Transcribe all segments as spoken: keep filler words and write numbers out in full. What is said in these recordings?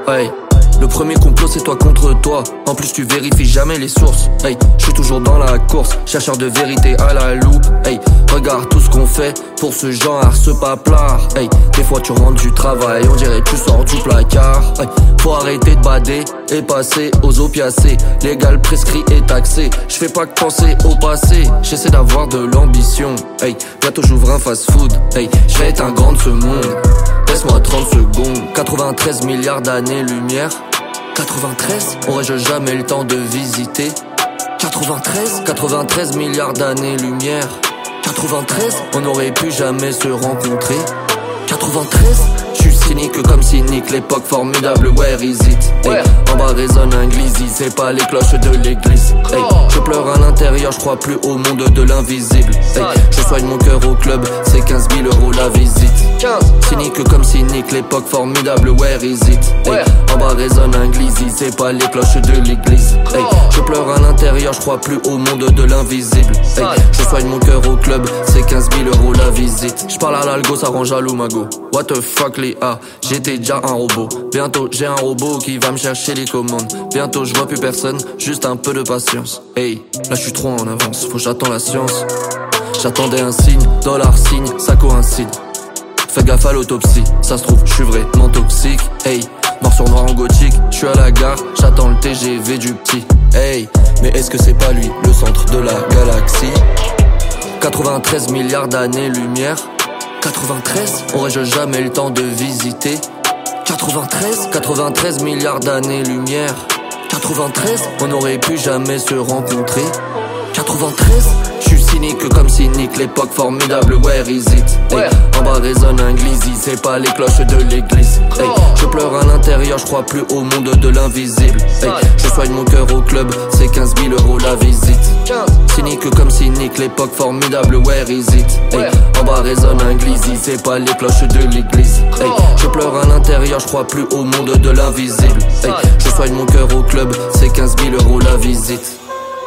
Hey. Le premier complot c'est toi contre toi. En plus tu vérifies jamais les sources. Hey, je suis toujours dans la course, chercheur de vérité à la loupe. Hey, regarde tout ce qu'on fait pour ce genre, ce paplard. Hey, des fois tu rentres du travail, on dirait que tu sors du placard. Hey, faut arrêter de bader et passer aux opiacés. Légal, prescrit et taxé. Je fais pas que penser au passé, j'essaie d'avoir de l'ambition. Hey, bientôt j'ouvre un fast food. Hey, je vais être un grand de ce monde. Laisse-moi trente secondes. Quatre-vingt-treize milliards d'années-lumière. Quatre-vingt-treize, aurais-je jamais le temps de visiter? Quatre-vingt-treize, quatre-vingt-treize milliards d'années-lumière. Quatre-vingt-treize, on n'aurait pu jamais se rencontrer. Quatre-vingt-treize, je suis cynique comme cynique, l'époque formidable, where is it? Hey, en bas résonne un glizzy, c'est pas les cloches de l'église. Hey, je pleure à l'intérieur, je crois plus au monde de l'invisible. Hey, je soigne mon cœur au club, c'est quinze mille euros la visite. Cynique comme cynique, l'époque formidable, where is it? Hey, en bas résonne un glizzy, c'est pas les cloches de l'église. Hey, je pleure à l'intérieur, je crois plus au monde de l'invisible. Hey, je soigne mon cœur au club, c'est quinze mille euros la visite. Je parle à l'algo, ça rend jaloux ma go. What the fuck les A, j'étais déjà un robot. Bientôt j'ai un robot qui va me chercher les commandes. Bientôt je vois plus personne, juste un peu de patience. Hey, là je suis trop en avance, faut que j'attends la science. J'attendais un signe, dollar signe, ça coïncide. Fais gaffe à l'autopsie, ça se trouve je suis vraiment toxique. Hey, noir sur noir en gothique, je suis à la gare, j'attends le T G V du petit. Hey, mais est-ce que c'est pas lui, le centre de la galaxie? Quatre-vingt-treize milliards d'années-lumière. Quatre-vingt-treize, aurais-je jamais le temps de visiter? Quatre-vingt-treize, quatre-vingt-treize milliards d'années-lumière. Quatre-vingt-treize, on n'aurait pu jamais se rencontrer. Quatre-vingt-treize, je suis cynique comme cynique, l'époque formidable, where is it? Hey, en bas résonne un glizzy, c'est pas les cloches de l'église. Hey, je pleure à l'intérieur, je crois plus au monde de l'invisible. Hey, je soigne mon cœur au club, c'est quinze mille euros la visite. Cynique comme cynique, l'époque formidable, where is it? Hey, en bas résonne un glizzy, c'est pas les cloches de l'église. Hey, je pleure à l'intérieur, je crois plus au monde de l'invisible. Hey, je soigne mon cœur au club, c'est quinze mille euros la visite.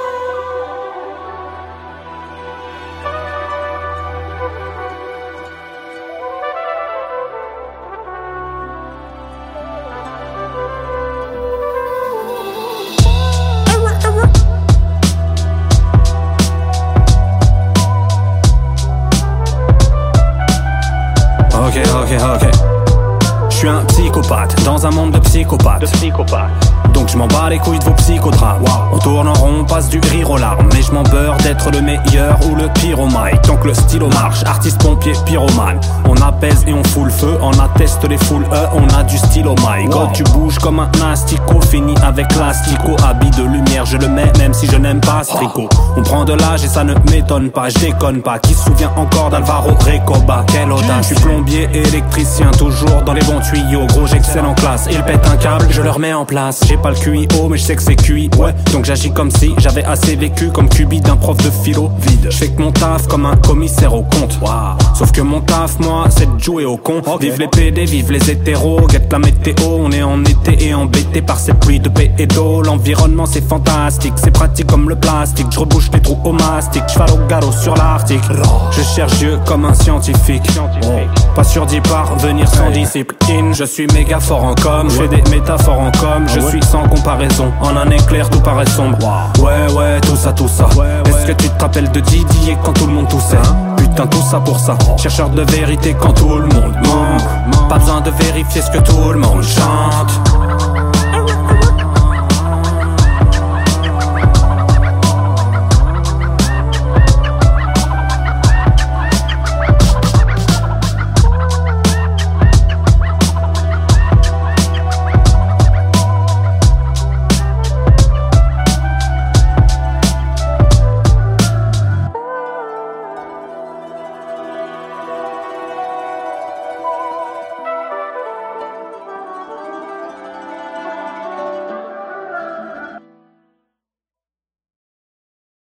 Ok, ok, ok. Je suis un psychopathe dans un monde de psychopathes. De psychopathe. Donc je m'en bats les couilles de vos psychodrames. Wow. On tourne en rond, on passe du rire aux larmes. Mais je m'en beurre d'être le meilleur ou le pire au mic. Tant que le stylo marche, artiste, pompier, pyromane. On apaise et on fout le feu, on atteste les foules, eux, on a du stylo mic. Wow. Quand tu bouges comme un asticot, fini avec l'astico. Habit de lumière, je le mets même si je n'aime pas ce tricot. On prend de l'âge et ça ne m'étonne pas, je déconne pas. Qui se souvient encore d'Alvaro Recoba? Quelle audace. Je suis plombier, électricien, toujours dans les bons tuyaux. Gros j'excelle en classe, il pète un câble, je le remets en place. J'ai pas le Q I O mais je sais que c'est Q I, ouais. Donc j'agis comme si j'avais assez vécu, comme Cubi d'un prof de philo. Vide. Je fais que mon taf comme un commissaire au compte. Wow. Sauf que mon taf moi c'est de jouer au con. Okay. Vive les P D, vive les hétéros, guette la météo. On est en été et embêté par cette pluie de paix et d'eau. L'environnement c'est fantastique, c'est pratique comme le plastique. Je rebouche les trous au mastic, je fais au galop sur l'Arctique. Je cherche Dieu comme un scientifique, oh. Pas sûr d'y parvenir sans discipline. Je suis méga fort en com, je fais des métaphores en com. Je suis sans comparaison, en un éclair tout paraît sombre. Ouais ouais tout ça tout ça. Est-ce que tu te rappelles de Didier quand tout le monde toussait? Putain tout ça pour ça. Chercheur de vérité quand tout le monde manque. Pas besoin de vérifier ce que tout le monde chante.